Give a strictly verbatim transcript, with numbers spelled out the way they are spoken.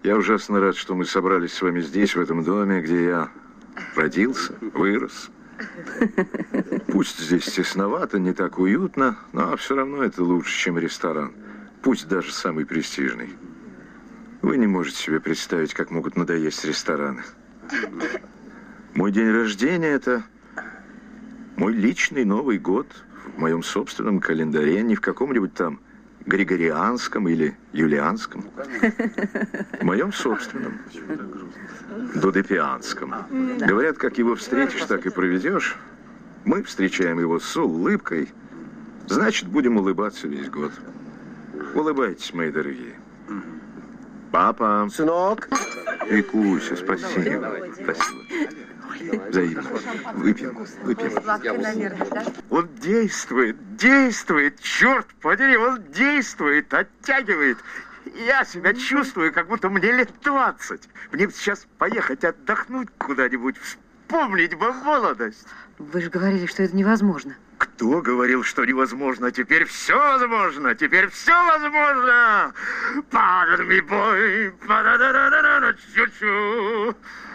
Я ужасно рад, что мы собрались с вами здесь, в этом доме, где я родился, вырос. Пусть здесь тесновато, не так уютно, но все равно это лучше, чем ресторан. Пусть даже самый престижный. Вы не можете себе представить, как могут надоесть рестораны. Мой день рождения – это мой личный Новый год в моем собственном календаре, не в каком-нибудь там григорианском или юлианском. В моем собственном, додепианском. Говорят, как его встретишь, так и проведешь. Мы встречаем его с улыбкой. Значит, будем улыбаться весь год. Улыбайтесь, мои дорогие. Папа. Сынок. И Куся, спасибо. Спасибо. Взаимно. Выпьем, выпьем. Он действует, действует, черт подери, он действует, оттягивает. Я себя чувствую, как будто мне лет двадцать. Мне сейчас поехать отдохнуть куда-нибудь, вспомнить бы молодость. Вы же говорили, что это невозможно. Кто говорил, что невозможно? Теперь все возможно! Теперь все возможно! Pardon me, boy! Па-да-да-да-да-да-да-чу-чу!